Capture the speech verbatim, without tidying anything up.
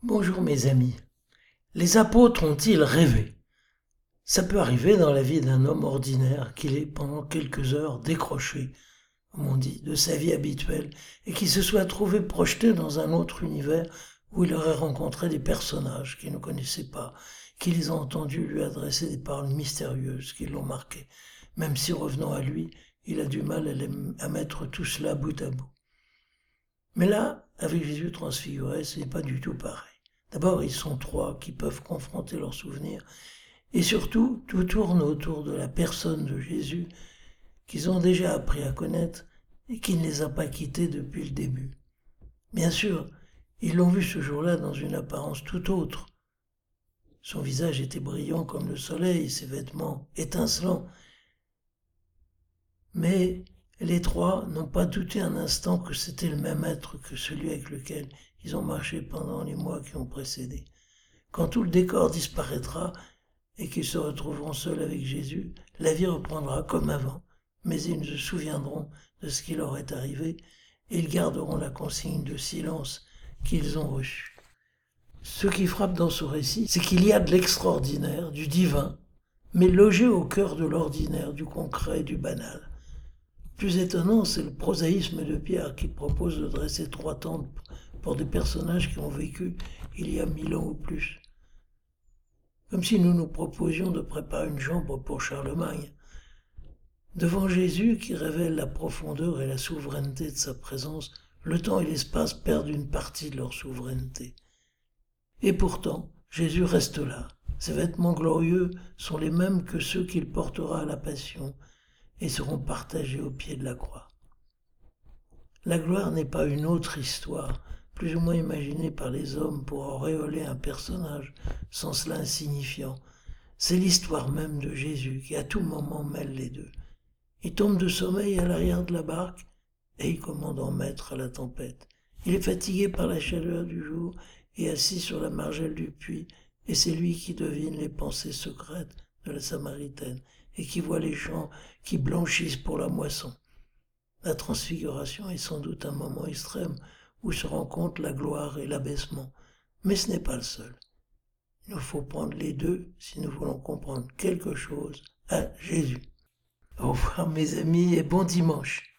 Bonjour mes amis. Les apôtres ont-ils rêvé? Ça peut arriver dans la vie d'un homme ordinaire qu'il ait pendant quelques heures décroché, comme on dit, de sa vie habituelle et qu'il se soit trouvé projeté dans un autre univers où il aurait rencontré des personnages qu'il ne connaissait pas, qui les ont entendus lui adresser des paroles mystérieuses qui l'ont marqué, même si revenant à lui, il a du mal à, les, à mettre tout cela bout à bout. Mais là, avec Jésus transfiguré, ce n'est pas du tout pareil. D'abord, ils sont trois qui peuvent confronter leurs souvenirs. Et surtout, tout tourne autour de la personne de Jésus qu'ils ont déjà appris à connaître et qui ne les a pas quittés depuis le début. Bien sûr, ils l'ont vu ce jour-là dans une apparence tout autre. Son visage était brillant comme le soleil, ses vêtements étincelants. Mais les trois n'ont pas douté un instant que c'était le même être que celui avec lequel ils ont marché pendant les mois qui ont précédé. Quand tout le décor disparaîtra et qu'ils se retrouveront seuls avec Jésus, la vie reprendra comme avant, mais ils se souviendront de ce qui leur est arrivé et ils garderont la consigne de silence qu'ils ont reçue. Ce qui frappe dans ce récit, c'est qu'il y a de l'extraordinaire, du divin, mais logé au cœur de l'ordinaire, du concret, du banal. Plus étonnant, c'est le prosaïsme de Pierre qui propose de dresser trois tentes pour des personnages qui ont vécu il y a mille ans ou plus. Comme si nous nous proposions de préparer une chambre pour Charlemagne. Devant Jésus qui révèle la profondeur et la souveraineté de sa présence, le temps et l'espace perdent une partie de leur souveraineté. Et pourtant, Jésus reste là. Ses vêtements glorieux sont les mêmes que ceux qu'il portera à la Passion et seront partagés au pied de la croix. La gloire n'est pas une autre histoire, plus ou moins imaginée par les hommes pour auréoler un personnage, sans cela insignifiant. C'est l'histoire même de Jésus qui à tout moment mêle les deux. Il tombe de sommeil à l'arrière de la barque et il commande en maître à la tempête. Il est fatigué par la chaleur du jour et assis sur la margelle du puits, et c'est lui qui devine les pensées secrètes de la Samaritaine et qui voit les champs qui blanchissent pour la moisson. La transfiguration est sans doute un moment extrême où se rencontrent la gloire et l'abaissement, mais ce n'est pas le seul. Il nous faut prendre les deux si nous voulons comprendre quelque chose à Jésus. Au revoir mes amis et bon dimanche.